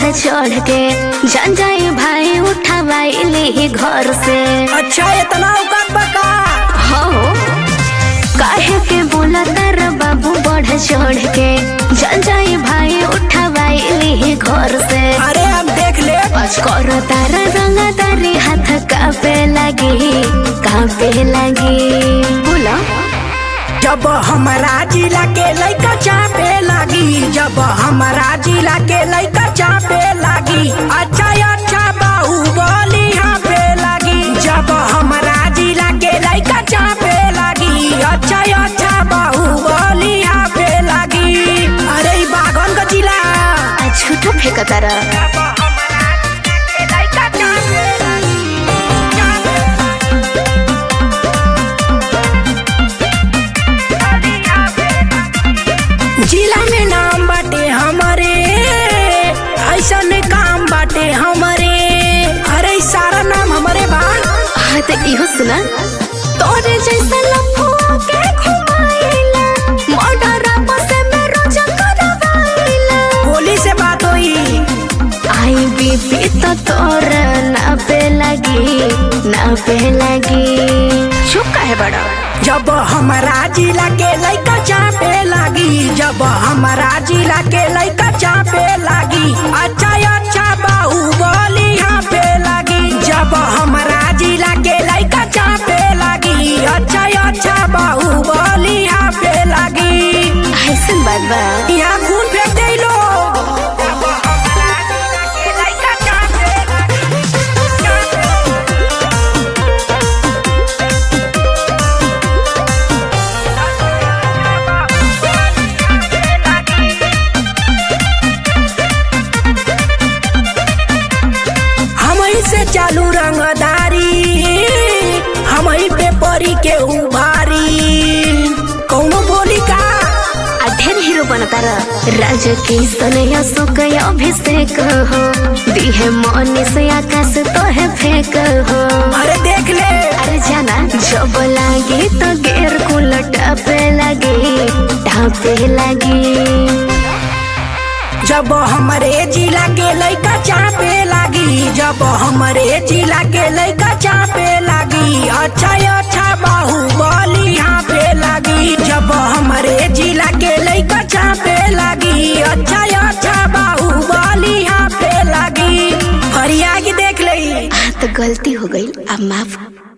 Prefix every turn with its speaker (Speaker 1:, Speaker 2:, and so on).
Speaker 1: चढ़ के जान जाए भाई उठावाइली घर से।
Speaker 2: अच्छा इतना औकात बका?
Speaker 1: हाँ काहे के बोला तारा बाबू बढ़ चढ़ के जान जाए भाई उठावाइली घर से।
Speaker 2: अरे हम देख ले
Speaker 1: आज करो तारा रंगदारी हाथ कांपे लगी बोला।
Speaker 2: जब हमारा जिला के लइका चापे लगी, जब हमारा जिला के लइका चापे लगी, अच्छा अच्छा बाहुबली यहाँ पे लगी। जब हमारा जिला के लइका चापे लगी, अच्छा अच्छा बाहुबली यहाँ पे लगी। अरे ई बागन का जिला
Speaker 1: आज झूठो फेंका तारा।
Speaker 2: जिला में नाम बाटे हमारे, ऐसा ने काम बाटे हमारे। अरे सारा नाम हमारे बा।
Speaker 1: हाँ तो इहो सुना तोरे जैसा लफुआ के घुमाइला मर्डर आपसे में रोज करवाइला।
Speaker 2: गोली से बात हुई
Speaker 1: आई बीबी तो तोर नापे लगी चुप काहे बड़ा।
Speaker 2: जब हमारा जिला के लइका चापे लगी, जब हमारा जिला के लइका चापे लगी, अच्छा अच्छा बाहुबली यहाँ पे लगी। जब हमारा जिला के लइका चापे लगी, अच्छा अच्छा बाहुबली यहाँ पे लगी।
Speaker 1: ऐसन बात बा
Speaker 2: यहाँ खून फेंक दे लो। से चालू रंगदारी हम पे परी के उभारी कौनो बोली का।
Speaker 1: ढेर हीरो बनता राज की सनया सुकय अभिषेक हो दिहे मनी से आकाश तो है फेंक हो।
Speaker 2: अरे देख ले
Speaker 1: अरे जाना जब लागे तो गेर कुल टापे लगी।
Speaker 2: जब हमारे जिला के लइका चापे लगी, जब हमारे जिला के लइका चापे लगी, अच्छा अच्छा बाहुबली यहाँ पे लगी। जब हमारे जिला के लइका चापे लगी, अच्छा अच्छा बाहुबली यहाँ पे लगी। हरिया की देख ले
Speaker 1: तो गलती हो गई अब माफ।